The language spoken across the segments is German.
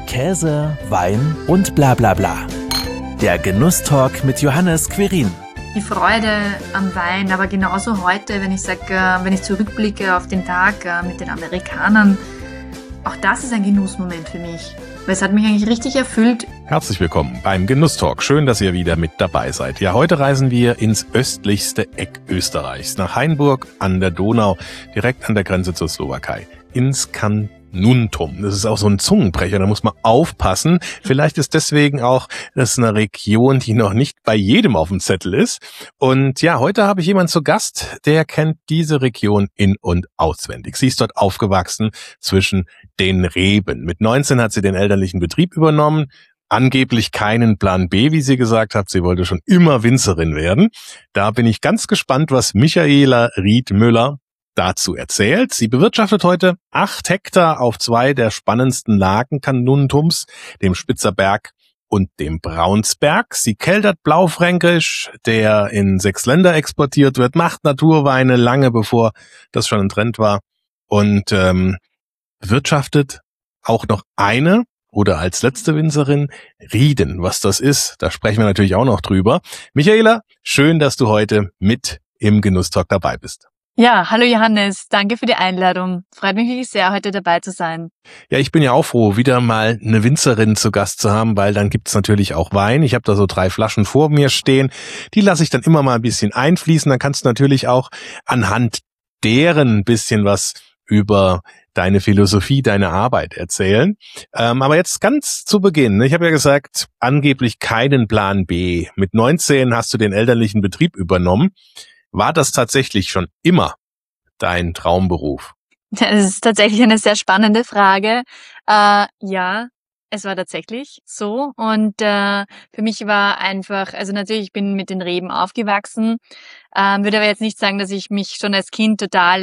Käse, Wein und bla bla bla. Der Genusstalk mit Johannes Quirin. Die Freude am Wein, aber genauso heute, wenn ich zurückblicke auf den Tag mit den Amerikanern, auch das ist ein Genussmoment für mich, weil es hat mich eigentlich richtig erfüllt. Herzlich willkommen beim Genusstalk. Schön, dass ihr wieder mit dabei seid. Ja, heute reisen wir ins östlichste Eck Österreichs, nach Hainburg an der Donau, direkt an der Grenze zur Slowakei, ins Carnuntum. Das ist auch so ein Zungenbrecher, da muss man aufpassen. Vielleicht ist deswegen auch das eine Region, die noch nicht bei jedem auf dem Zettel ist. Und ja, heute habe ich jemanden zu Gast, der kennt diese Region in- und auswendig. Sie ist dort aufgewachsen zwischen den Reben. Mit 19 hat sie den elterlichen Betrieb übernommen. Angeblich keinen Plan B, wie sie gesagt hat. Sie wollte schon immer Winzerin werden. Da bin ich ganz gespannt, was Michaela Riedmüller dazu erzählt. Sie bewirtschaftet heute 8 Hektar auf 2 der spannendsten Lagen Carnuntums, dem Spitzerberg und dem Braunsberg. Sie keltert Blaufränkisch, der in 6 Länder exportiert wird, macht Naturweine lange bevor das schon ein Trend war und bewirtschaftet auch noch eine oder als letzte Winzerin Rieden. Was das ist, da sprechen wir natürlich auch noch drüber. Michaela, schön, dass du heute mit im Genusstalk dabei bist. Ja, hallo Johannes, danke für die Einladung. Freut mich wirklich sehr, heute dabei zu sein. Ja, ich bin ja auch froh, wieder mal eine Winzerin zu Gast zu haben, weil dann gibt's natürlich auch Wein. Ich habe da so 3 Flaschen vor mir stehen. Die lasse ich dann immer mal ein bisschen einfließen. Dann kannst du natürlich auch anhand deren ein bisschen was über deine Philosophie, deine Arbeit erzählen. Aber jetzt ganz zu Beginn. Ich habe ja gesagt, angeblich keinen Plan B. Mit 19 hast du den elterlichen Betrieb übernommen. War das tatsächlich schon immer dein Traumberuf? Das ist tatsächlich eine sehr spannende Frage. Ja, es war tatsächlich so. Und für mich war einfach, also natürlich, ich bin mit den Reben aufgewachsen, würde aber jetzt nicht sagen, dass ich mich schon als Kind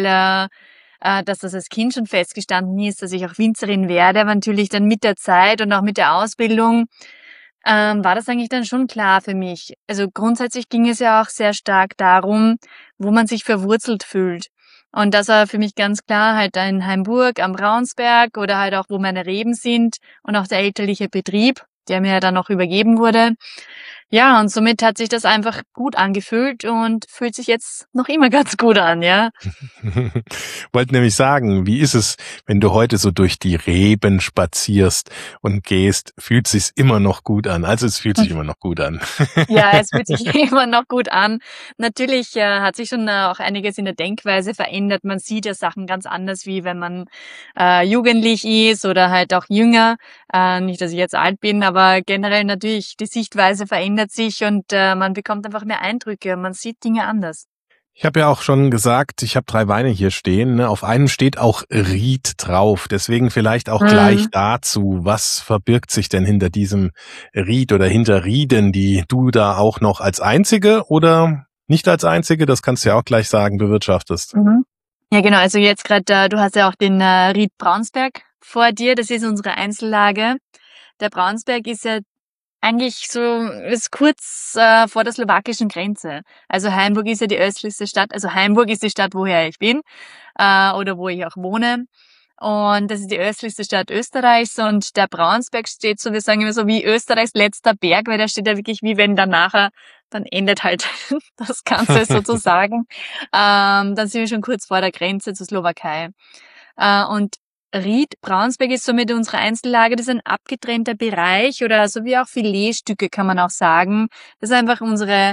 dass das als Kind schon festgestanden ist, dass ich auch Winzerin werde, aber natürlich dann mit der Zeit und auch mit der Ausbildung war das eigentlich dann schon klar für mich. Also grundsätzlich ging es ja auch sehr stark darum, wo man sich verwurzelt fühlt. Und das war für mich ganz klar halt in Hainburg am Braunsberg oder halt auch, wo meine Reben sind und auch der elterliche Betrieb, der mir dann noch übergeben wurde. Ja, und somit hat sich das einfach gut angefühlt und fühlt sich jetzt noch immer ganz gut an, ja. Wollte nämlich sagen, wie ist es, wenn du heute so durch die Reben spazierst und gehst, fühlt sich's immer noch gut an? Also es fühlt sich immer noch gut an. Ja, es fühlt sich immer noch gut an. Natürlich hat sich schon auch einiges in der Denkweise verändert. Man sieht ja Sachen ganz anders, wie wenn man jugendlich ist oder halt auch jünger. Nicht, dass ich jetzt alt bin, aber generell natürlich die Sichtweise verändert sich und man bekommt einfach mehr Eindrücke. Man sieht Dinge anders. Ich habe ja auch schon gesagt, ich habe 3 Weine hier stehen. Ne? Auf einem steht auch Ried drauf. Deswegen vielleicht auch gleich dazu. Was verbirgt sich denn hinter diesem Ried oder hinter Rieden, die du da auch noch als einzige oder nicht als einzige, das kannst du ja auch gleich sagen, bewirtschaftest? Mhm. Ja, genau. Also jetzt gerade, du hast ja auch den Ried Braunsberg vor dir. Das ist unsere Einzellage. Der Braunsberg ist ja eigentlich ist kurz vor der slowakischen Grenze. Also Hainburg ist ja die östlichste Stadt. Also Hainburg ist die Stadt, woher ich bin oder wo ich auch wohne. Und das ist die östlichste Stadt Österreichs. Und der Braunsberg steht so, wir sagen immer so wie Österreichs letzter Berg, weil der steht ja wirklich wie wenn dann nachher, dann endet halt das Ganze sozusagen. Dann sind wir schon kurz vor der Grenze zur Slowakei. Und Ried Braunsberg ist somit unsere Einzellage. Das ist ein abgetrennter Bereich oder so wie auch Filetstücke, kann man auch sagen. Das ist einfach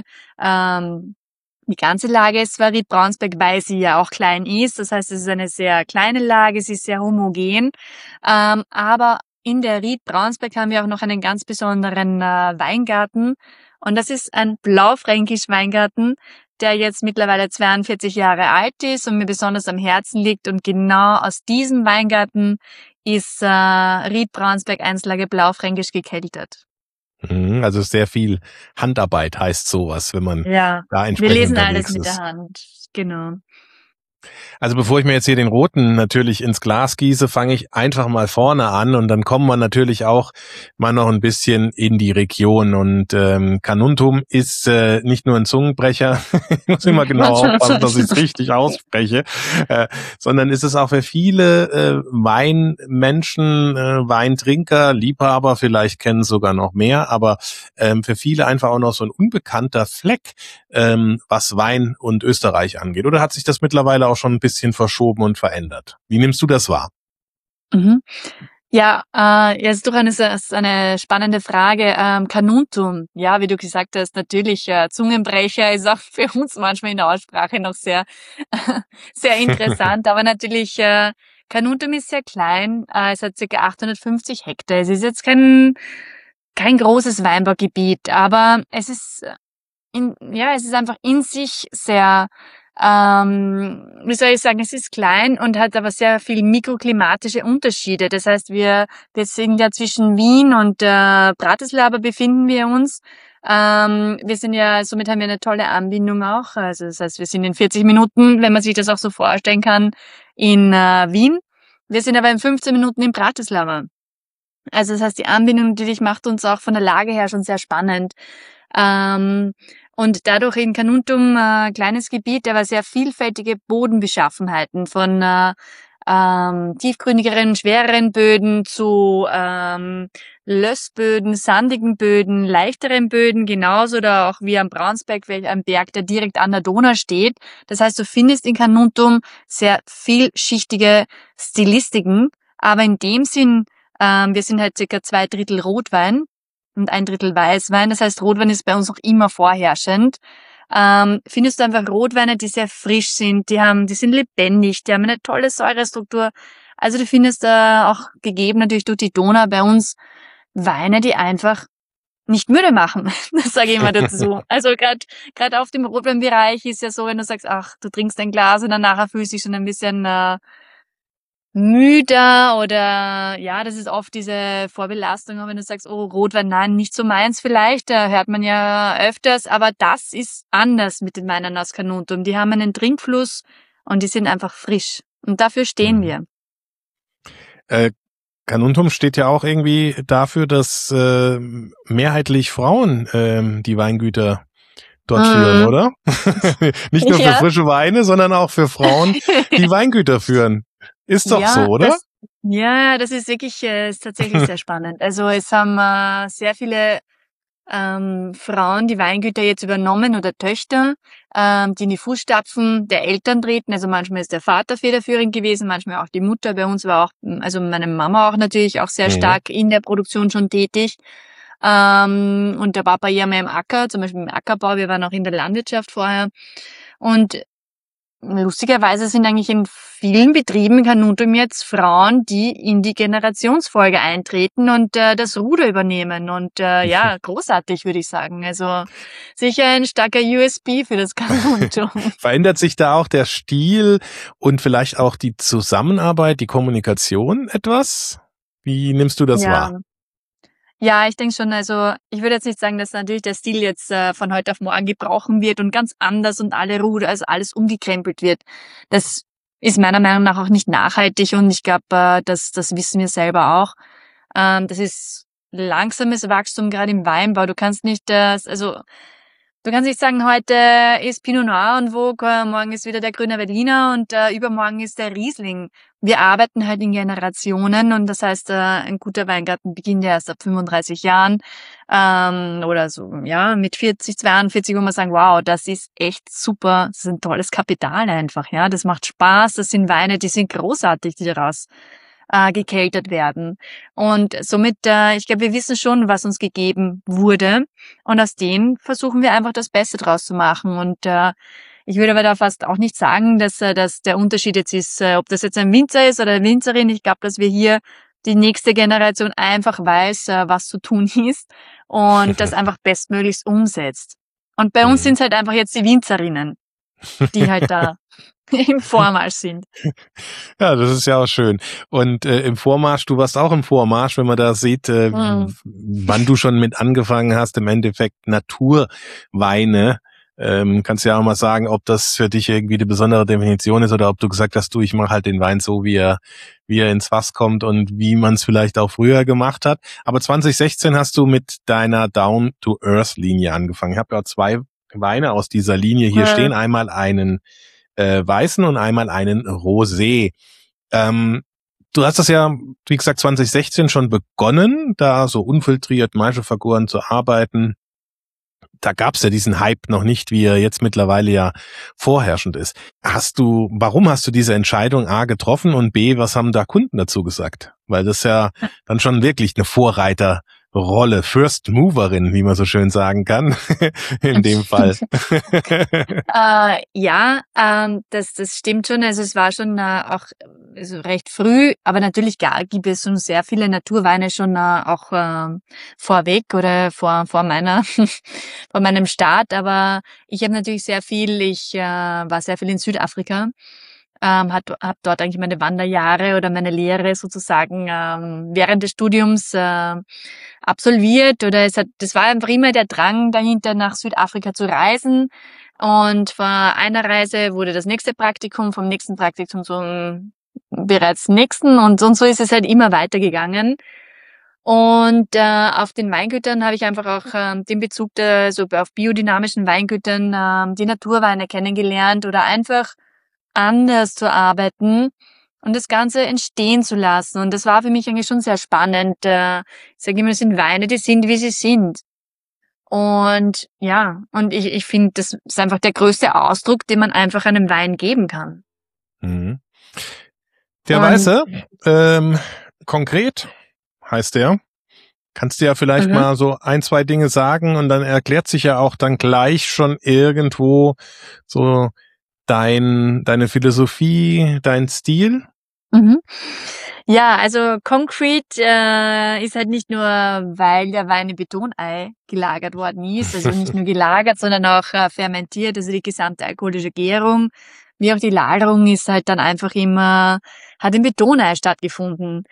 die ganze Lage ist zwar Ried Braunsberg, weil sie ja auch klein ist. Das heißt, es ist eine sehr kleine Lage, sie ist sehr homogen. Aber in der Ried Braunsberg haben wir auch noch einen ganz besonderen Weingarten. Und das ist ein Blaufränkisch Weingarten, der jetzt mittlerweile 42 Jahre alt ist und mir besonders am Herzen liegt. Und genau aus diesem Weingarten ist Ried Braunsberg Einzellage Blaufränkisch gekeltert. Also sehr viel Handarbeit heißt sowas, wenn man Ja, da wir entsprechend lesen alles unterwegs mit der ist. Hand. Genau. Also bevor ich mir jetzt hier den roten natürlich ins Glas gieße, fange ich einfach mal vorne an und dann kommen wir natürlich auch mal noch ein bisschen in die Region. Und Carnuntum ist nicht nur ein Zungenbrecher, ich muss immer genau aufpassen, dass ich es richtig ausspreche, sondern ist es auch für viele Weinmenschen, Weintrinker, Liebhaber, vielleicht kennen es sogar noch mehr, aber für viele einfach auch noch so ein unbekannter Fleck, was Wein und Österreich angeht. Oder hat sich das mittlerweile auch schon ein bisschen verschoben und verändert? Wie nimmst du das wahr? Mhm. Ja, ist doch eine spannende Frage. Carnuntum, ja, wie du gesagt hast, natürlich, Zungenbrecher ist auch für uns manchmal in der Aussprache noch sehr, sehr interessant, aber natürlich, Carnuntum ist sehr klein, es hat ca. 850 Hektar. Es ist jetzt kein großes Weinbaugebiet, aber es ist es ist einfach in sich sehr, wie soll ich sagen, es ist klein und hat aber sehr viel mikroklimatische Unterschiede. Das heißt, wir sind ja zwischen Wien und Bratislava befinden wir uns. Wir sind ja, somit haben wir eine tolle Anbindung auch. Also das heißt, wir sind in 40 Minuten, wenn man sich das auch so vorstellen kann, in Wien. Wir sind aber in 15 Minuten in Bratislava. Also das heißt, die Anbindung natürlich macht uns auch von der Lage her schon sehr spannend. Und dadurch in Carnuntum, kleines Gebiet, aber sehr vielfältige Bodenbeschaffenheiten von tiefgründigeren, schwereren Böden zu Lössböden, sandigen Böden, leichteren Böden, genauso oder auch wie am Braunsberg, ein Berg, der direkt an der Donau steht. Das heißt, du findest in Carnuntum sehr vielschichtige Stilistiken, aber in dem Sinn, wir sind halt circa 2/3 Rotwein und 1/3 Weißwein. Das heißt, Rotwein ist bei uns noch immer vorherrschend. Findest du einfach Rotweine, die sehr frisch sind, die sind lebendig, die haben eine tolle Säurestruktur. Also du findest auch gegeben natürlich durch die Donau bei uns Weine, die einfach nicht müde machen. Das sage ich immer dazu. Also gerade auf dem Rotweinbereich ist ja so, wenn du sagst, ach, du trinkst ein Glas und dann nachher fühlst du dich schon ein bisschen müder oder ja, das ist oft diese Vorbelastung, auch wenn du sagst, oh, Rotwein, nein, nicht so meins vielleicht, da hört man ja öfters, aber das ist anders mit den Weinen aus Carnuntum. Die haben einen Trinkfluss und die sind einfach frisch. Und dafür stehen wir. Carnuntum steht ja auch irgendwie dafür, dass mehrheitlich Frauen die Weingüter dort führen, oder? Nicht nur für frische Weine, sondern auch für Frauen, die Weingüter führen. Ist doch so, oder? Das ist wirklich, ist tatsächlich sehr spannend. Also es haben sehr viele Frauen die Weingüter jetzt übernommen oder Töchter, die in die Fußstapfen der Eltern treten. Also manchmal ist der Vater federführend gewesen, manchmal auch die Mutter. Bei uns war auch, also meine Mama auch natürlich auch sehr stark in der Produktion schon tätig. Und der Papa eher mehr im Acker, zum Beispiel im Ackerbau. Wir waren auch in der Landwirtschaft vorher. Und lustigerweise sind eigentlich in vielen Betrieben in Carnuntum jetzt Frauen, die in die Generationsfolge eintreten und das Ruder übernehmen. Und großartig, würde ich sagen. Also sicher ein starker USP für das Carnuntum. Verändert sich da auch der Stil und vielleicht auch die Zusammenarbeit, die Kommunikation etwas? Wie nimmst du das wahr? Ja, ich denke schon, also ich würde jetzt nicht sagen, dass natürlich der Stil jetzt von heute auf morgen gebrochen wird und ganz anders und also alles umgekrempelt wird. Das ist meiner Meinung nach auch nicht nachhaltig und ich glaube, das wissen wir selber auch. Das ist langsames Wachstum, gerade im Weinbau. Du kannst nicht sagen, heute ist Pinot Noir en vogue, morgen ist wieder der Grüner Veltliner und übermorgen ist der Riesling. Wir arbeiten halt in Generationen und das heißt, ein guter Weingarten beginnt ja erst ab 35 Jahren oder so, ja, mit 40, 42, wo man sagen, wow, das ist echt super, das ist ein tolles Kapital einfach, ja, das macht Spaß, das sind Weine, die sind großartig, die daraus gekeltert werden. Und somit, ich glaube, wir wissen schon, was uns gegeben wurde. Und aus dem versuchen wir einfach das Beste draus zu machen. Und ich würde aber da fast auch nicht sagen, dass der Unterschied jetzt ist, ob das jetzt ein Winzer ist oder eine Winzerin. Ich glaube, dass wir hier die nächste Generation einfach weiß, was zu tun ist und das einfach bestmöglichst umsetzt. Und bei uns sind es halt einfach jetzt die Winzerinnen, die halt da im Vormarsch sind. Ja, das ist ja auch schön. Und im Vormarsch, du warst auch im Vormarsch, wenn man da sieht, wann du schon mit angefangen hast, im Endeffekt Naturweine Kannst ja auch mal sagen, ob das für dich irgendwie die besondere Definition ist oder ob du gesagt hast, ich mache halt den Wein so, wie er ins Fass kommt und wie man es vielleicht auch früher gemacht hat. Aber 2016 hast du mit deiner Down-to-Earth-Linie angefangen. Ich habe ja 2 Weine aus dieser Linie hier stehen. Einmal einen weißen und einmal einen Rosé. Du hast das ja, wie gesagt, 2016 schon begonnen, da so unfiltriert Maischevergoren zu arbeiten. Da gab's ja diesen Hype noch nicht, wie er jetzt mittlerweile ja vorherrschend ist. Warum hast du diese Entscheidung A getroffen und B, was haben da Kunden dazu gesagt? Weil das ja dann schon wirklich eine Vorreiterrolle, First Moverin, wie man so schön sagen kann, in dem Fall. Das stimmt schon. Also es war schon auch recht früh, aber natürlich gibt es schon sehr viele Naturweine schon auch vorweg oder vor meinem Start. Aber ich habe natürlich ich war sehr viel in Südafrika. Hab dort eigentlich meine Wanderjahre oder meine Lehre sozusagen während des Studiums absolviert, oder das war einfach immer der Drang dahinter, nach Südafrika zu reisen. Und vor einer Reise wurde das nächste Praktikum, vom nächsten Praktikum zum bereits nächsten, und so ist es halt immer weitergegangen. Und auf den Weingütern habe ich einfach auch den Bezug auf biodynamischen Weingütern, die Naturweine kennengelernt oder einfach anders zu arbeiten und das Ganze entstehen zu lassen. Und das war für mich eigentlich schon sehr spannend. Ich sage immer, es sind Weine, die sind, wie sie sind. Und ja, und ich finde, das ist einfach der größte Ausdruck, den man einfach einem Wein geben kann. Mhm. Der Weiße, konkret heißt der. Kannst du ja vielleicht mal so 1, 2 Dinge sagen und dann erklärt sich ja auch dann gleich schon irgendwo so deine Philosophie, dein Stil? Mhm. Ja, also Concrete ist halt nicht nur, weil der Wein im Betonei gelagert worden ist, also nicht nur gelagert, sondern auch fermentiert, also die gesamte alkoholische Gärung, wie auch die Lagerung ist halt dann einfach hat im Betonei stattgefunden.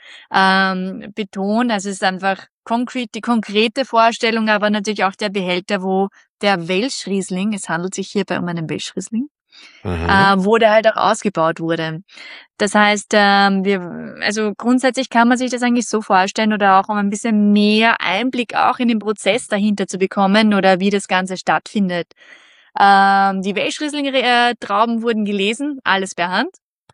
Beton, also es ist einfach Concrete, die konkrete Vorstellung, aber natürlich auch der Behälter, wo der Welschriesling, es handelt sich hierbei um einen Welschriesling, wo der halt auch ausgebaut wurde. Das heißt, also grundsätzlich kann man sich das eigentlich so vorstellen, oder auch um ein bisschen mehr Einblick auch in den Prozess dahinter zu bekommen oder wie das Ganze stattfindet. Die Welschriesling-Trauben wurden gelesen, alles per Hand.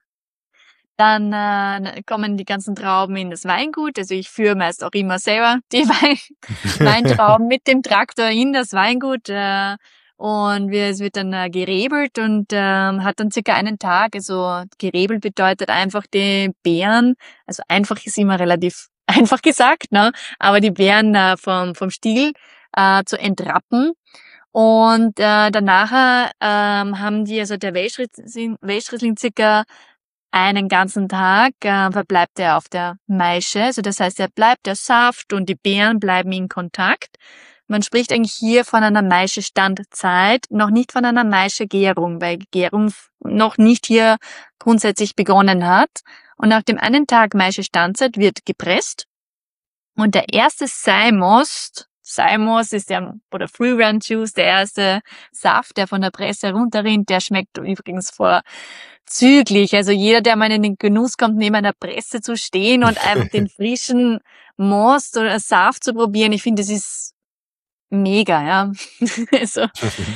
Dann kommen die ganzen Trauben in das Weingut. Also ich führe meist auch immer selber die Weintrauben mit dem Traktor in das Weingut. Und es wird dann gerebelt und hat dann circa einen Tag. Also gerebelt bedeutet einfach die Beeren, also einfach ist immer relativ einfach gesagt, ne? Aber die Beeren vom Stiel zu entrappen. Und danach haben also der Welschriesling circa einen ganzen Tag verbleibt er auf der Maische. Also das heißt, der Saft und die Beeren bleiben in Kontakt. Man spricht eigentlich hier von einer Maischestandzeit, noch nicht von einer Maischegärung, weil Gärung noch nicht hier grundsätzlich begonnen hat. Und nach dem einen Tag Maischestandzeit wird gepresst. Und der erste Seimost ist oder Free Run Juice, der erste Saft, der von der Presse herunterrinnt, der schmeckt übrigens vorzüglich. Also jeder, der mal in den Genuss kommt, neben einer Presse zu stehen und einfach den frischen Most oder Saft zu probieren, ich finde, das ist mega, ja. Also,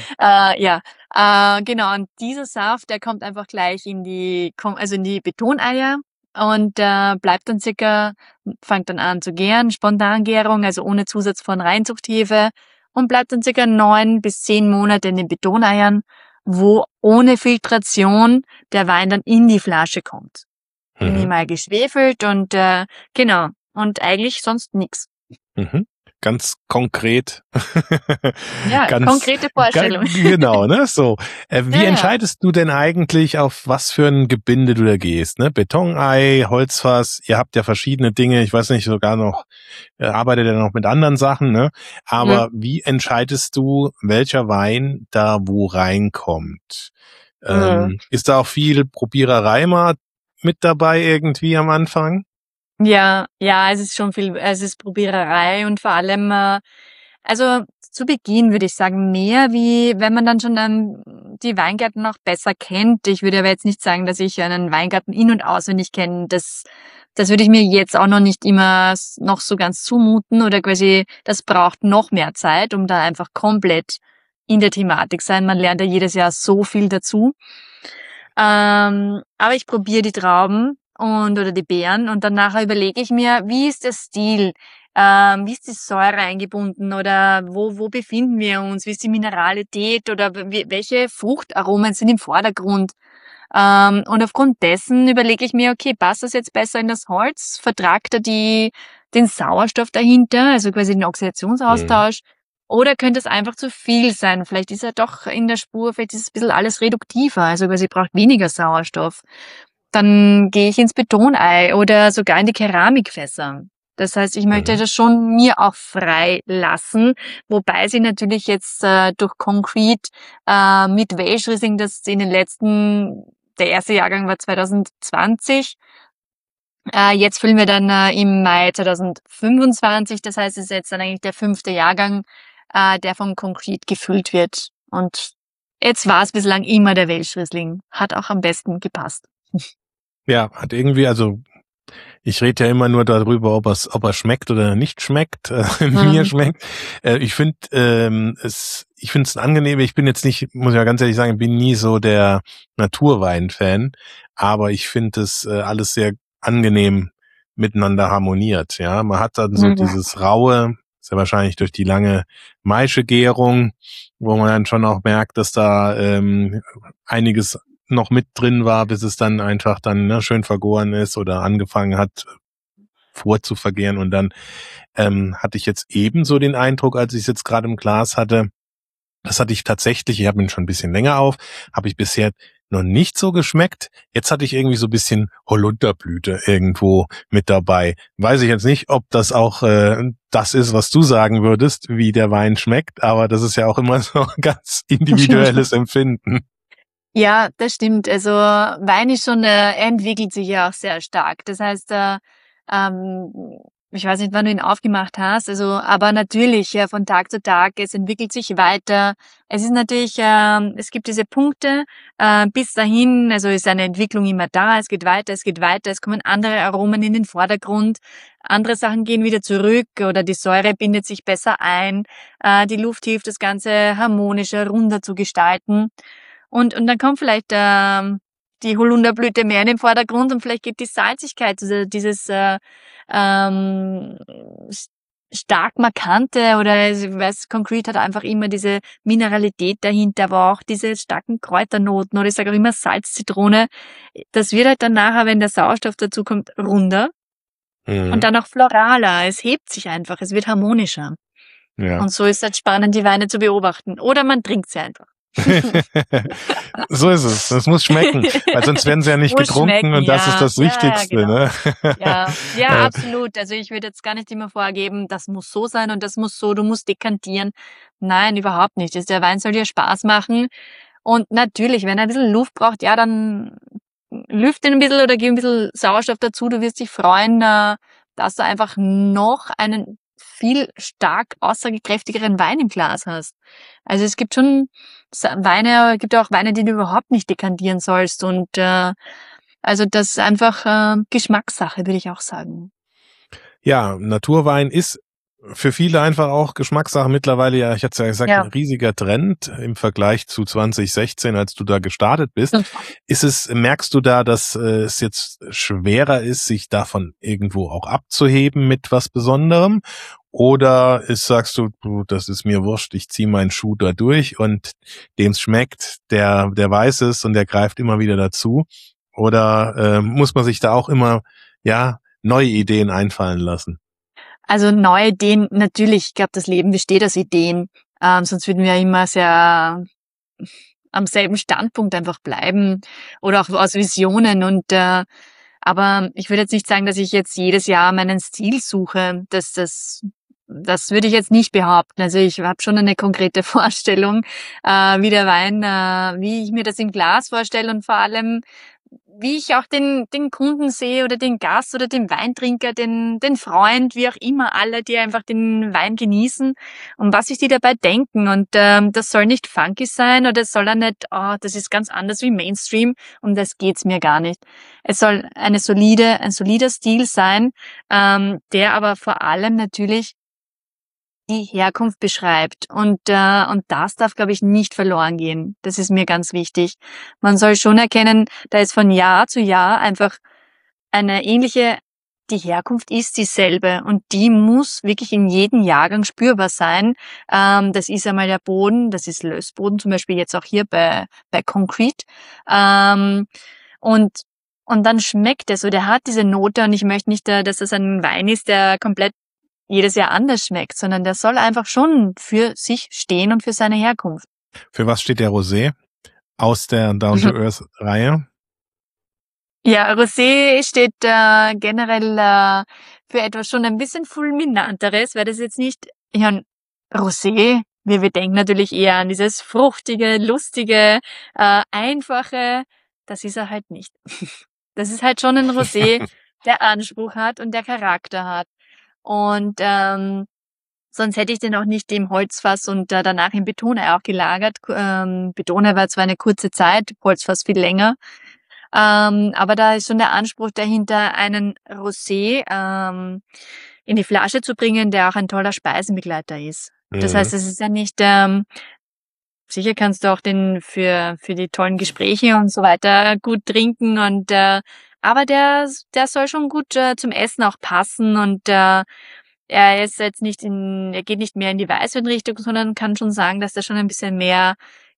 genau. Und dieser Saft, der kommt einfach gleich in die Betoneier und fängt dann an zu gären, Spontangärung, also ohne Zusatz von Reinzuchthefe, und bleibt dann circa 9 bis 10 Monate in den Betoneiern, wo ohne Filtration der Wein dann in die Flasche kommt. Minimal geschwefelt und genau. Und eigentlich sonst nichts. Ganz konkret. Ja, konkrete Vorstellung. Genau, ne? So. Wie entscheidest du denn eigentlich, auf was für ein Gebinde du da gehst? Ne? Betonei, Holzfass, ihr habt ja verschiedene Dinge, ich weiß nicht, sogar noch, arbeitet ihr noch mit anderen Sachen, ne? Aber wie entscheidest du, welcher Wein da wo reinkommt? Ist da auch viel Probiererei mal mit dabei irgendwie am Anfang? Ja, es ist schon viel, es ist Probiererei und vor allem, also zu Beginn würde ich sagen, mehr wie wenn man dann schon die Weingärten noch besser kennt. Ich würde aber jetzt nicht sagen, dass ich einen Weingarten in- und auswendig kenne. Das würde ich mir jetzt auch noch nicht immer noch so ganz zumuten oder quasi, das braucht noch mehr Zeit, um da einfach komplett in der Thematik sein. Man lernt ja jedes Jahr so viel dazu. Aber ich probiere die Trauben oder die Beeren und dann nachher überlege ich mir, wie ist der Stil? Wie ist die Säure eingebunden oder wo befinden wir uns? Wie ist die Mineralität oder welche Fruchtaromen sind im Vordergrund? Und aufgrund dessen überlege ich mir, okay, passt das jetzt besser in das Holz? Vertragt er den Sauerstoff dahinter, also quasi den Oxidationsaustausch? Oder könnte es einfach zu viel sein? Vielleicht ist er doch in der Spur, vielleicht ist es ein bisschen alles reduktiver, also quasi braucht weniger Sauerstoff. Dann gehe ich ins Betonei oder sogar in die Keramikfässer. Das heißt, ich möchte das schon mir auch frei lassen, wobei sie natürlich jetzt durch Concrete mit Welsh Riesling, das in den der erste Jahrgang war 2020, jetzt füllen wir dann im Mai 2025, das heißt, es ist jetzt dann eigentlich der 5. Jahrgang, der von Concrete gefüllt wird. Und jetzt war es bislang immer der Welsh Riesling. Hat auch am besten gepasst. Ja, hat irgendwie, also ich rede ja immer nur darüber, ob er schmeckt oder nicht schmeckt, mir schmeckt. Ich finde es angenehm. Ich bin jetzt nicht, muss ich ja ganz ehrlich sagen, bin nie so der Naturwein-Fan, aber ich finde es alles sehr angenehm miteinander harmoniert. Ja, man hat dann so dieses raue, ist ja wahrscheinlich durch die lange Maischegärung, wo man dann schon auch merkt, dass da einiges noch mit drin war, bis es dann einfach dann schön vergoren ist oder angefangen hat vorzuvergären. Und dann hatte ich jetzt ebenso den Eindruck, als ich es jetzt gerade im Glas hatte, das hatte ich tatsächlich, ich habe ihn schon ein bisschen länger auf, habe ich bisher noch nicht so geschmeckt. Jetzt hatte ich irgendwie so ein bisschen Holunderblüte irgendwo mit dabei. Weiß ich jetzt nicht, ob das auch das ist, was du sagen würdest, wie der Wein schmeckt, aber das ist ja auch immer so ein ganz individuelles Empfinden. Ja, das stimmt. Also Wein ist schon, er entwickelt sich ja auch sehr stark. Das heißt, ähm, ich weiß nicht, wann du ihn aufgemacht hast, also aber natürlich von Tag zu Tag, es entwickelt sich weiter. Es ist natürlich, es gibt diese Punkte, bis dahin, also ist eine Entwicklung immer da, es geht weiter, es kommen andere Aromen in den Vordergrund, andere Sachen gehen wieder zurück oder die Säure bindet sich besser ein, die Luft hilft, das Ganze harmonischer, runder zu gestalten. Und dann kommt vielleicht die Holunderblüte mehr in den Vordergrund und vielleicht geht die Salzigkeit, dieses stark markante oder ich weiß, Concrete hat einfach immer diese Mineralität dahinter, aber auch diese starken Kräuternoten oder ich sage auch immer Salz, Zitrone. Das wird halt dann nachher, wenn der Sauerstoff dazu kommt, runder und dann auch floraler. Es hebt sich einfach, es wird harmonischer. Ja. Und so ist es halt spannend, die Weine zu beobachten. Oder man trinkt sie einfach. So ist es. Das muss schmecken, weil sonst werden sie ja nicht getrunken und das ist das Wichtigste. Ja, genau. Ne? Ja, absolut. Also ich würde jetzt gar nicht immer vorgeben, das muss so sein und das muss so, du musst dekantieren. Nein, überhaupt nicht. Der Wein soll dir Spaß machen. Und natürlich, wenn er ein bisschen Luft braucht, ja, dann lüfte ihn ein bisschen oder gib ein bisschen Sauerstoff dazu. Du wirst dich freuen, dass du einfach noch einen viel stark aussagekräftigeren Wein im Glas hast. Also es gibt schon gibt auch Weine, die du überhaupt nicht dekantieren sollst und also das ist einfach Geschmackssache, würde ich auch sagen. Ja, Naturwein ist für viele einfach auch Geschmackssache mittlerweile, ja, ich hatte es ja gesagt, ein riesiger Trend im Vergleich zu 2016, als du da gestartet bist. Merkst du da, dass es jetzt schwerer ist, sich davon irgendwo auch abzuheben mit was Besonderem? Oder sagst du, das ist mir wurscht, ich ziehe meinen Schuh da durch und dem's schmeckt, der weiß es und der greift immer wieder dazu? Oder muss man sich da auch immer, neue Ideen einfallen lassen? Also neue Ideen, natürlich, ich glaube, das Leben besteht aus Ideen, sonst würden wir ja immer sehr am selben Standpunkt einfach bleiben oder auch aus Visionen aber ich würde jetzt nicht sagen, dass ich jetzt jedes Jahr meinen Stil suche. Das würde ich jetzt nicht behaupten. Also ich habe schon eine konkrete Vorstellung, wie der Wein, wie ich mir das im Glas vorstelle und vor allem, wie ich auch den Kunden sehe oder den Gast oder den Weintrinker, den Freund, wie auch immer, alle, die einfach den Wein genießen und was sich die dabei denken. Und das soll nicht funky sein oder es soll auch nicht, das ist ganz anders wie Mainstream, um das geht's mir gar nicht. Es soll ein solider Stil sein, der aber vor allem natürlich die Herkunft beschreibt. Und das darf, glaube ich, nicht verloren gehen. Das ist mir ganz wichtig. Man soll schon erkennen, da ist von Jahr zu Jahr einfach eine ähnliche, die Herkunft ist dieselbe und die muss wirklich in jedem Jahrgang spürbar sein. Das ist einmal der Boden, das ist Lössboden, zum Beispiel jetzt auch hier bei Concrete. Und dann schmeckt es, oder der hat diese Note, und ich möchte nicht, dass das ein Wein ist, der komplett jedes Jahr anders schmeckt, sondern der soll einfach schon für sich stehen und für seine Herkunft. Für was steht der Rosé aus der Down-to-Earth-Reihe? Ja, Rosé steht generell für etwas schon ein bisschen fulminanteres, weil das jetzt nicht, ja, Rosé, wir denken natürlich eher an dieses fruchtige, lustige, einfache, das ist er halt nicht. Das ist halt schon ein Rosé, der Anspruch hat und der Charakter hat. Und sonst hätte ich den auch nicht im Holzfass und danach im Betonei auch gelagert. Betonei war zwar eine kurze Zeit, Holzfass viel länger. Aber da ist schon der Anspruch dahinter, einen Rosé in die Flasche zu bringen, der auch ein toller Speisenbegleiter ist. Das heißt, es ist ja nicht, sicher kannst du auch den für die tollen Gespräche und so weiter gut trinken und aber der soll schon gut zum Essen auch passen und er ist jetzt nicht er geht nicht mehr in die Weißweinrichtung, sondern kann schon sagen, dass er schon ein bisschen mehr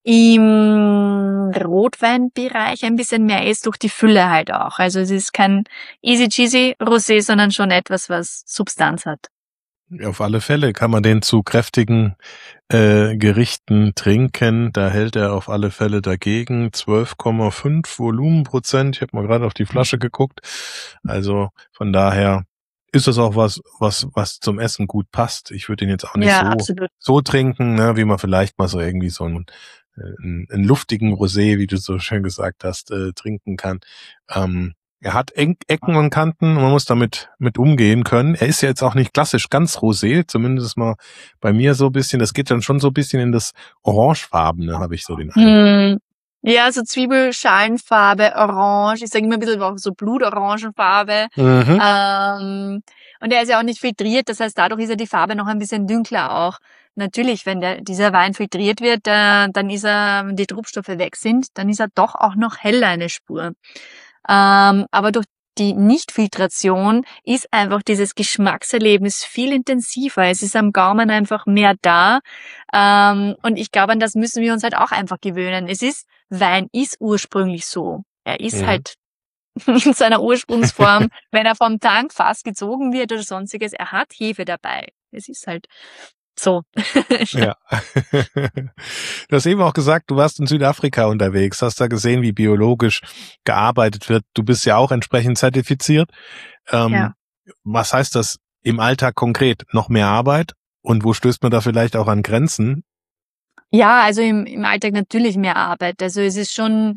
im Rotweinbereich ein bisschen mehr ist, durch die Fülle halt auch. Also es ist kein easy cheesy Rosé, sondern schon etwas, was Substanz hat. Auf alle Fälle kann man den zu kräftigen Gerichten trinken. Da hält er auf alle Fälle dagegen. 12,5 Volumenprozent. Ich habe mal gerade auf die Flasche geguckt. Also von daher ist das auch was zum Essen gut passt. Ich würde den jetzt auch nicht so trinken, ne, wie man vielleicht mal so irgendwie so einen luftigen Rosé, wie du so schön gesagt hast, trinken kann. Er hat Ecken und Kanten, man muss damit umgehen können. Er ist ja jetzt auch nicht klassisch ganz rosé, zumindest mal bei mir so ein bisschen. Das geht dann schon so ein bisschen in das Orangefarbene, habe ich so den Eindruck. Ja, so Zwiebelschalenfarbe, orange. Ich sage immer ein bisschen auch so Blutorangenfarbe. Und er ist ja auch nicht filtriert, das heißt, dadurch ist ja die Farbe noch ein bisschen dunkler auch. Natürlich, wenn dieser Wein filtriert wird, dann ist die Trubstoffe weg sind, dann ist er doch auch noch heller eine Spur. Aber durch die Nichtfiltration ist einfach dieses Geschmackserlebnis viel intensiver. Es ist am Gaumen einfach mehr da. Und ich glaube, an das müssen wir uns halt auch einfach gewöhnen. Wein ist ursprünglich so. Er ist halt in seiner Ursprungsform, wenn er vom Tankfass gezogen wird oder sonstiges, er hat Hefe dabei. Es ist halt so. Ja. Du hast eben auch gesagt, du warst in Südafrika unterwegs, hast da gesehen, wie biologisch gearbeitet wird. Du bist ja auch entsprechend zertifiziert. Ja. Was heißt das im Alltag konkret? Noch mehr Arbeit? Und wo stößt man da vielleicht auch an Grenzen? Ja, also im Alltag natürlich mehr Arbeit. Also es ist schon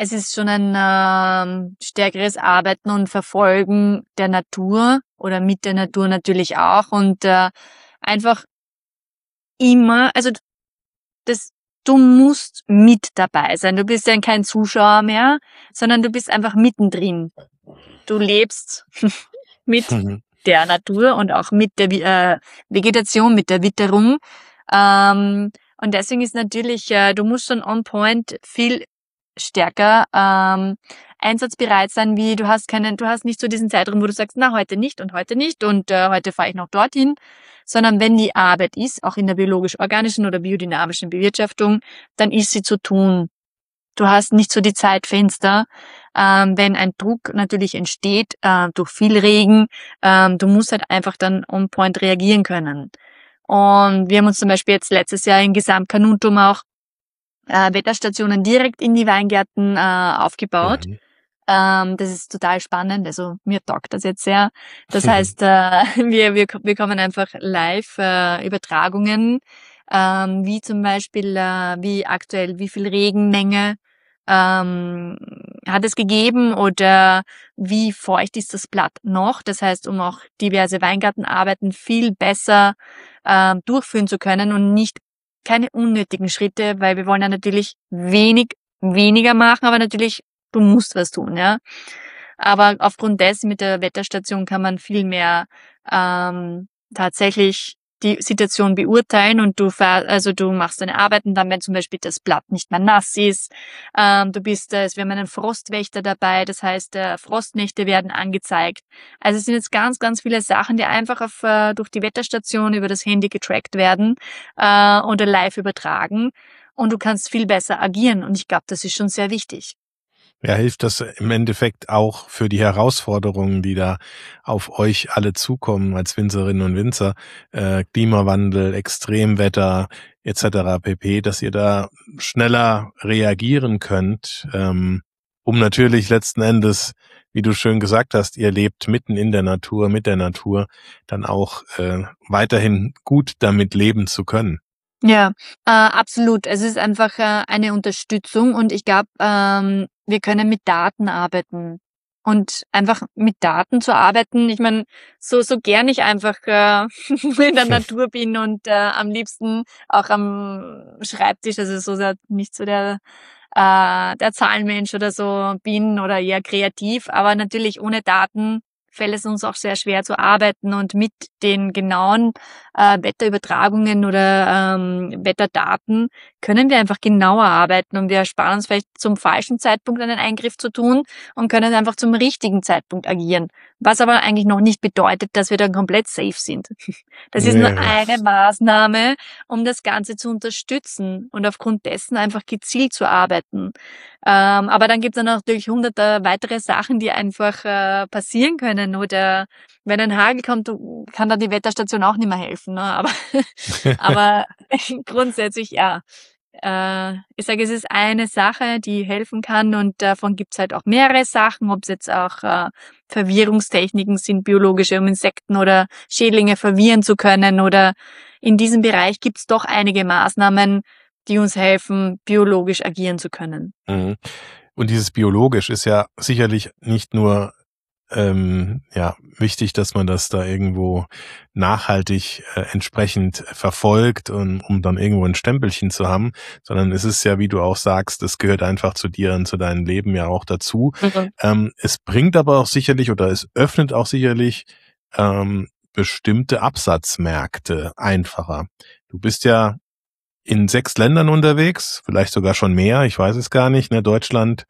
ein stärkeres Arbeiten und Verfolgen der Natur oder mit der Natur natürlich auch und einfach immer, also du musst mit dabei sein. Du bist ja kein Zuschauer mehr, sondern du bist einfach mittendrin. Du lebst mit der Natur und auch mit der Vegetation, mit der Witterung. Und deswegen ist natürlich, du musst schon on point viel stärker einsatzbereit sein, wie du hast nicht so diesen Zeitraum, wo du sagst, na, heute nicht und heute fahre ich noch dorthin, sondern wenn die Arbeit ist, auch in der biologisch-organischen oder biodynamischen Bewirtschaftung, dann ist sie zu tun. Du hast nicht so die Zeitfenster, wenn ein Druck natürlich entsteht durch viel Regen, du musst halt einfach dann on point reagieren können. Und wir haben uns zum Beispiel jetzt letztes Jahr in Gesamtkanuntum auch Wetterstationen direkt in die Weingärten aufgebaut. Das ist total spannend, also mir taugt das jetzt sehr. Das heißt, wir bekommen einfach live Übertragungen, wie zum Beispiel, wie aktuell, wie viel Regenmenge hat es gegeben oder wie feucht ist das Blatt noch? Das heißt, um auch diverse Weingartenarbeiten viel besser durchführen zu können und keine unnötigen Schritte, weil wir wollen ja natürlich weniger machen, aber natürlich, du musst was tun, ja. Aber aufgrund dessen mit der Wetterstation kann man viel mehr tatsächlich die Situation beurteilen und du machst deine Arbeiten dann, wenn zum Beispiel das Blatt nicht mehr nass ist. Wir haben einen Frostwächter dabei, das heißt, Frostnächte werden angezeigt. Also es sind jetzt ganz, ganz viele Sachen, die einfach durch die Wetterstation über das Handy getrackt werden oder live übertragen und du kannst viel besser agieren und ich glaube, das ist schon sehr wichtig. Ja, hilft das im Endeffekt auch für die Herausforderungen, die da auf euch alle zukommen als Winzerinnen und Winzer, Klimawandel, Extremwetter etc. pp., dass ihr da schneller reagieren könnt, um natürlich letzten Endes, wie du schön gesagt hast, ihr lebt mitten in der Natur, mit der Natur, dann auch weiterhin gut damit leben zu können. Ja, absolut. Es ist einfach eine Unterstützung und ich glaube, wir können mit Daten arbeiten. Und einfach mit Daten zu arbeiten, ich meine, so gern ich einfach in der Natur bin und am liebsten auch am Schreibtisch, also nicht so der Zahlenmensch oder so bin oder eher kreativ, aber natürlich ohne Daten fällt es uns auch sehr schwer zu arbeiten und mit den genauen Wetterübertragungen oder Wetterdaten können wir einfach genauer arbeiten und wir ersparen uns vielleicht zum falschen Zeitpunkt einen Eingriff zu tun und können einfach zum richtigen Zeitpunkt agieren. Was aber eigentlich noch nicht bedeutet, dass wir dann komplett safe sind. Das ist nur eine Maßnahme, um das Ganze zu unterstützen und aufgrund dessen einfach gezielt zu arbeiten. Aber dann gibt es dann natürlich hunderte weitere Sachen, die einfach passieren können. Oder wenn ein Hagel kommt, kann da die Wetterstation auch nicht mehr helfen. Ne? Aber grundsätzlich ja. Ich sage, es ist eine Sache, die helfen kann und davon gibt es halt auch mehrere Sachen, ob es jetzt auch Verwirrungstechniken sind, biologische, um Insekten oder Schädlinge verwirren zu können oder in diesem Bereich gibt es doch einige Maßnahmen, die uns helfen, biologisch agieren zu können. Mhm. Und dieses biologisch ist ja sicherlich nicht nur wichtig, dass man das da irgendwo nachhaltig entsprechend verfolgt, um dann irgendwo ein Stempelchen zu haben, sondern es ist ja, wie du auch sagst, es gehört einfach zu dir und zu deinem Leben ja auch dazu. Es bringt aber auch sicherlich oder es öffnet auch sicherlich bestimmte Absatzmärkte einfacher. Du bist ja in 6 Ländern unterwegs, vielleicht sogar schon mehr, ich weiß es gar nicht, ne? Deutschland,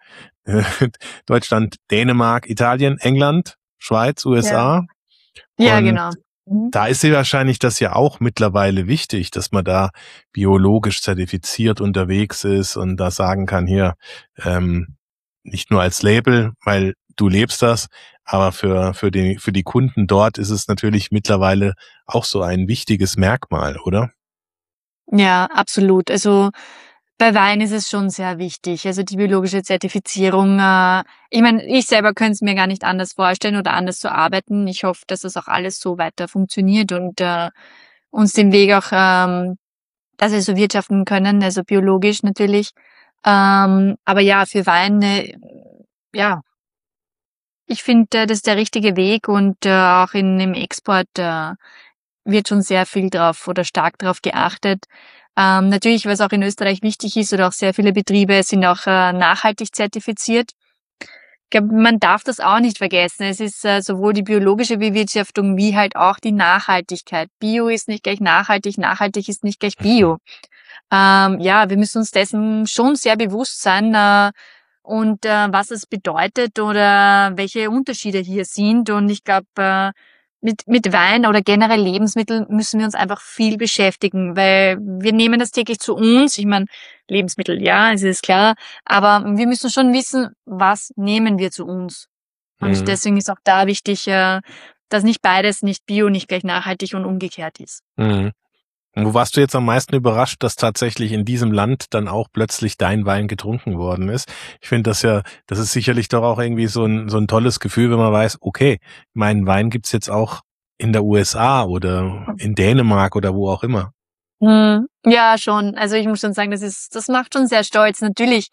Dänemark, Italien, England, Schweiz, USA. Ja, Und genau. da ist ja wahrscheinlich das ja auch mittlerweile wichtig, dass man da biologisch zertifiziert unterwegs ist und da sagen kann, hier, nicht nur als Label, weil du lebst das, aber für die Kunden dort ist es natürlich mittlerweile auch so ein wichtiges Merkmal, oder? Ja, absolut. Also bei Wein ist es schon sehr wichtig. Also die biologische Zertifizierung. Ich meine, ich selber könnte es mir gar nicht anders vorstellen oder anders zu arbeiten. Ich hoffe, dass das auch alles so weiter funktioniert und uns den Weg auch, dass wir so wirtschaften können, also biologisch natürlich. Aber ja, für Wein, ja, ich finde, das ist der richtige Weg und auch im Export wird schon sehr viel drauf oder stark drauf geachtet. Natürlich, was auch in Österreich wichtig ist oder auch sehr viele Betriebe sind auch nachhaltig zertifiziert. Ich glaube, man darf das auch nicht vergessen. Es ist sowohl die biologische Bewirtschaftung wie halt auch die Nachhaltigkeit. Bio ist nicht gleich nachhaltig, nachhaltig ist nicht gleich Bio. Ja, wir müssen uns dessen schon sehr bewusst sein und was es bedeutet oder welche Unterschiede hier sind. Und ich glaube, mit Wein oder generell Lebensmitteln müssen wir uns einfach viel beschäftigen, weil wir nehmen das täglich zu uns. Ich meine, Lebensmittel, ja, es ist klar, aber wir müssen schon wissen, was nehmen wir zu uns. Und deswegen ist auch da wichtig, dass nicht beides, nicht Bio, nicht gleich nachhaltig und umgekehrt ist. Mhm. Wo warst du jetzt am meisten überrascht, dass tatsächlich in diesem Land dann auch plötzlich dein Wein getrunken worden ist? Ich finde das ist sicherlich doch auch irgendwie so ein tolles Gefühl, wenn man weiß, okay, meinen Wein gibt's jetzt auch in der USA oder in Dänemark oder wo auch immer. Ja, schon. Also ich muss schon sagen, das macht schon sehr stolz. Natürlich,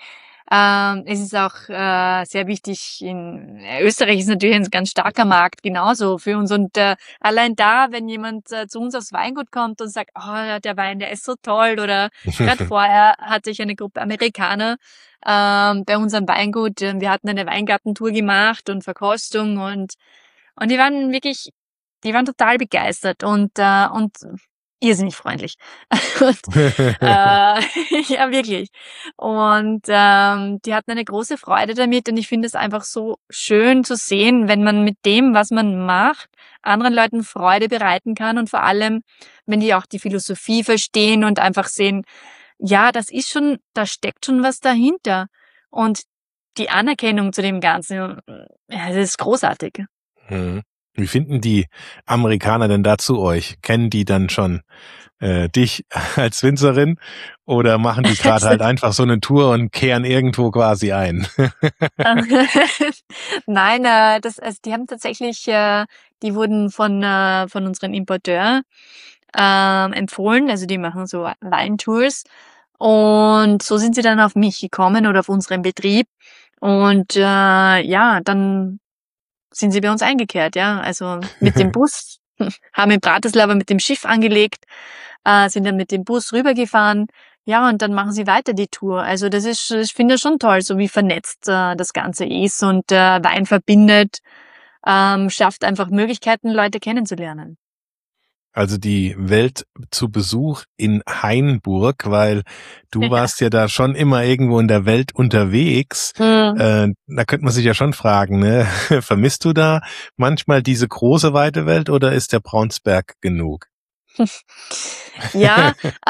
Es ist auch sehr wichtig. Österreich ist natürlich ein ganz starker Markt, genauso für uns. Und allein da, wenn jemand zu uns aufs Weingut kommt und sagt, oh, der Wein, der ist so toll, oder gerade vorher hatte ich eine Gruppe Amerikaner bei unserem Weingut. Wir hatten eine Weingartentour gemacht und Verkostung und die waren total begeistert und irrsinnig freundlich. Und, ja, wirklich. Und die hatten eine große Freude damit und ich finde es einfach so schön zu sehen, wenn man mit dem, was man macht, anderen Leuten Freude bereiten kann und vor allem, wenn die auch die Philosophie verstehen und einfach sehen, ja, da steckt schon was dahinter. Und die Anerkennung zu dem Ganzen, ja, das ist großartig. Mhm. Wie finden die Amerikaner denn da zu euch? Kennen die dann schon dich als Winzerin oder machen die gerade halt einfach so eine Tour und kehren irgendwo quasi ein? Nein, also die haben tatsächlich, die wurden von unserem Importeur empfohlen, also die machen so Weintours und so sind sie dann auf mich gekommen oder auf unseren Betrieb und ja, dann sind sie bei uns eingekehrt, ja, also mit dem Bus, haben in Bratislava mit dem Schiff angelegt, sind dann mit dem Bus rübergefahren, ja, und dann machen sie weiter die Tour. Also ich finde das schon toll, so wie vernetzt das Ganze ist und Wein verbindet, schafft einfach Möglichkeiten, Leute kennenzulernen. Also die Welt zu Besuch in Hainburg, weil du warst ja da schon immer irgendwo in der Welt unterwegs. Da könnte man sich ja schon fragen, ne? Vermisst du da manchmal diese große weite Welt oder ist der Braunsberg genug? Ja,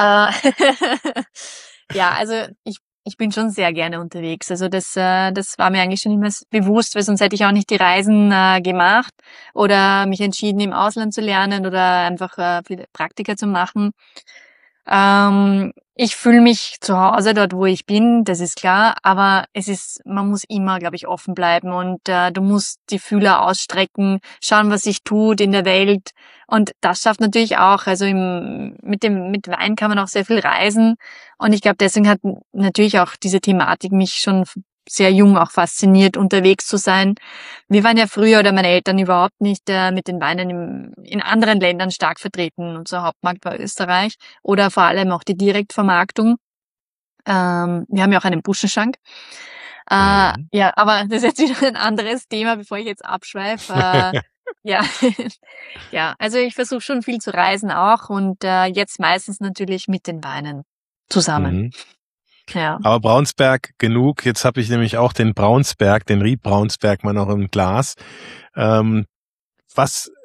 ja, also ich bin schon sehr gerne unterwegs. Also das war mir eigentlich schon immer bewusst, weil sonst hätte ich auch nicht die Reisen gemacht oder mich entschieden, im Ausland zu lernen oder einfach viele Praktika zu machen. Ich fühle mich zu Hause dort, wo ich bin, das ist klar, aber man muss immer, glaube ich, offen bleiben und du musst die Fühler ausstrecken, schauen, was sich tut in der Welt. Und das schafft natürlich auch, also mit Wein kann man auch sehr viel reisen. Und ich glaube, deswegen hat natürlich auch diese Thematik mich schon sehr jung auch fasziniert, unterwegs zu sein. Wir waren ja früher oder meine Eltern überhaupt nicht mit den Weinen in anderen Ländern stark vertreten. Unser Hauptmarkt war Österreich oder vor allem auch die Direktvermarktung. Wir haben ja auch einen Buschenschank. Ja, aber das ist jetzt wieder ein anderes Thema, bevor ich jetzt abschweife. Ja, ja, also ich versuche schon viel zu reisen auch und jetzt meistens natürlich mit den Weinen zusammen. Mhm. Ja. Aber Braunsberg genug. Jetzt habe ich nämlich auch den Braunsberg, den Ried Braunsberg mal noch im Glas. Was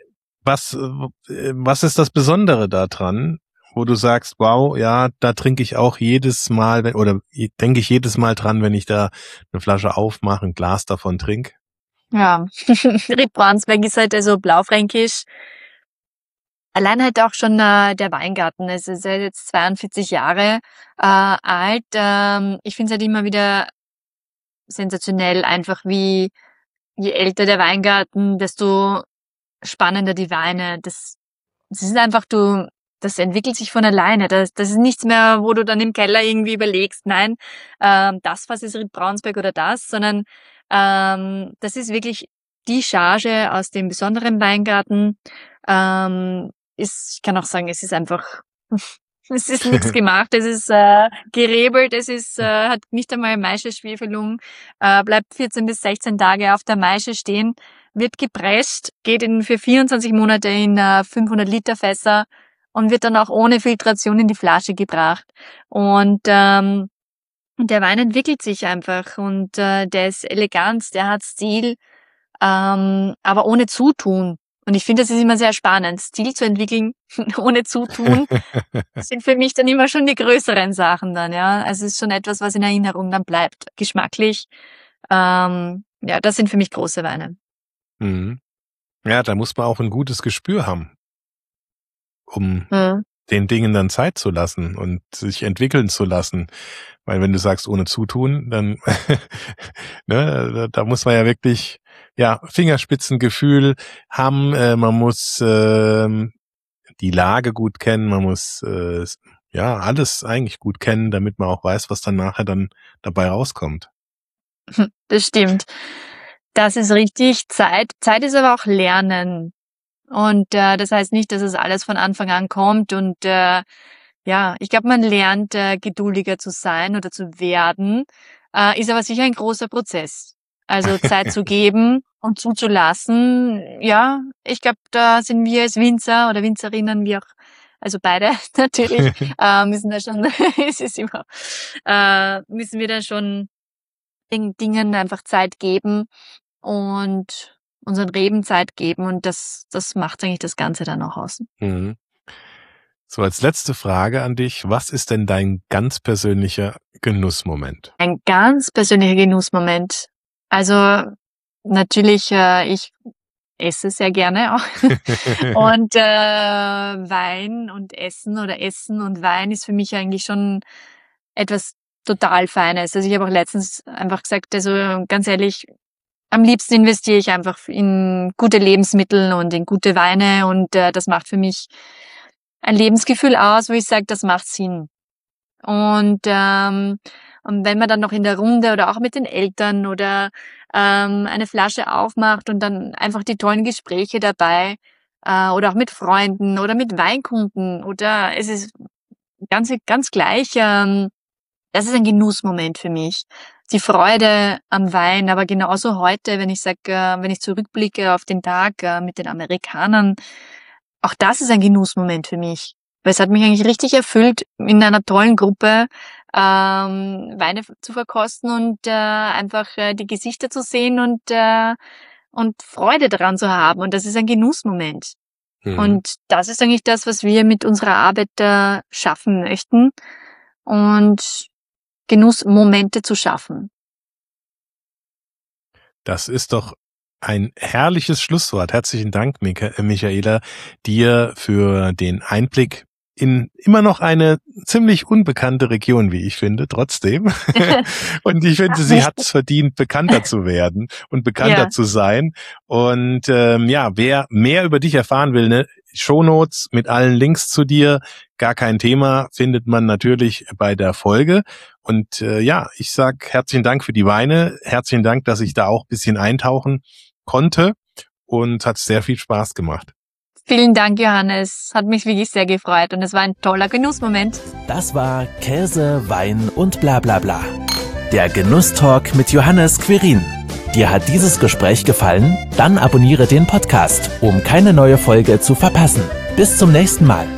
ist das Besondere daran, wo du sagst, wow, ja, da trinke ich auch jedes Mal oder denke ich jedes Mal dran, wenn ich da eine Flasche aufmache, ein Glas davon trinke? Ja, Ried Braunsberg ist halt also blaufränkisch. Allein halt auch schon der Weingarten. Es ist ja jetzt 42 Jahre alt. Ich finde es halt immer wieder sensationell, einfach je älter der Weingarten, desto spannender die Weine. Das ist einfach, das entwickelt sich von alleine. Das ist nichts mehr, wo du dann im Keller irgendwie überlegst, nein, was ist Ried Braunsberg oder das, sondern das ist wirklich die Charge aus dem besonderen Weingarten. Ich kann auch sagen, es ist einfach, es ist nichts gemacht, es ist gerebelt, hat nicht einmal Maischeschwefelung, bleibt 14 bis 16 Tage auf der Maische stehen, wird gepresst, geht für 24 Monate in 500 Liter Fässer und wird dann auch ohne Filtration in die Flasche gebracht. Und der Wein entwickelt sich einfach und der ist elegant, der hat Stil, aber ohne Zutun. Und ich finde, das ist immer sehr spannend, Stil zu entwickeln ohne Zutun. Das sind für mich dann immer schon die größeren Sachen dann, ja. Also es ist schon etwas, was in Erinnerung dann bleibt. Geschmacklich, ja, das sind für mich große Weine. Mhm. Ja, da muss man auch ein gutes Gespür haben, um den Dingen dann Zeit zu lassen und sich entwickeln zu lassen. Weil wenn du sagst, ohne Zutun, dann ne, da muss man ja wirklich Fingerspitzengefühl haben, man muss die Lage gut kennen, man muss ja, alles eigentlich gut kennen, damit man auch weiß, was dann nachher dann dabei rauskommt. Das stimmt. Das ist richtig. Zeit ist aber auch Lernen. Und das heißt nicht, dass es alles von Anfang an kommt. Und ja, ich glaube, man lernt geduldiger zu sein oder zu werden. Ist aber sicher ein großer Prozess. Also Zeit zu geben und zuzulassen. Ja, ich glaube, da sind wir als Winzer oder Winzerinnen, wie auch, also beide natürlich, müssen da schon, es ist immer, müssen wir da schon den Dingen einfach Zeit geben und unseren Reben Zeit geben. Und das macht eigentlich das Ganze dann auch aus. Mhm. So, als letzte Frage an dich. Was ist denn dein ganz persönlicher Genussmoment? Ein ganz persönlicher Genussmoment. Also natürlich, ich esse sehr gerne auch. Und Wein und Essen oder Essen und Wein ist für mich eigentlich schon etwas total Feines. Also ich habe auch letztens einfach gesagt, also ganz ehrlich, am liebsten investiere ich einfach in gute Lebensmittel und in gute Weine und das macht für mich ein Lebensgefühl aus, wo ich sage, das macht Sinn. Und wenn man dann noch in der Runde oder auch mit den Eltern oder eine Flasche aufmacht und dann einfach die tollen Gespräche dabei oder auch mit Freunden oder mit Weinkunden oder es ist ganz gleich, das ist ein Genussmoment für mich. Die Freude am Wein, aber genauso heute, wenn ich sage, wenn ich zurückblicke auf den Tag mit den Amerikanern, auch das ist ein Genussmoment für mich. Weil es hat mich eigentlich richtig erfüllt, in einer tollen Gruppe Weine zu verkosten und einfach die Gesichter zu sehen und Freude daran zu haben. Und das ist ein Genussmoment. Mhm. Und das ist eigentlich das, was wir mit unserer Arbeit schaffen möchten. Und Genussmomente zu schaffen. Das ist doch ein herrliches Schlusswort. Herzlichen Dank, Michaela, dir für den Einblick in immer noch eine ziemlich unbekannte Region, wie ich finde, trotzdem. Und ich finde, sie hat es verdient, bekannter zu werden und bekannter zu sein. Und wer mehr über dich erfahren will, ne, Shownotes mit allen Links zu dir, gar kein Thema, findet man natürlich bei der Folge. Und ich sag herzlichen Dank für die Weine, herzlichen Dank, dass ich da auch ein bisschen eintauchen konnte und hat sehr viel Spaß gemacht. Vielen Dank, Johannes. Hat mich wirklich sehr gefreut und es war ein toller Genussmoment. Das war Käse, Wein und bla bla bla. Der Genusstalk mit Johannes Quirin. Dir hat dieses Gespräch gefallen? Dann abonniere den Podcast, um keine neue Folge zu verpassen. Bis zum nächsten Mal.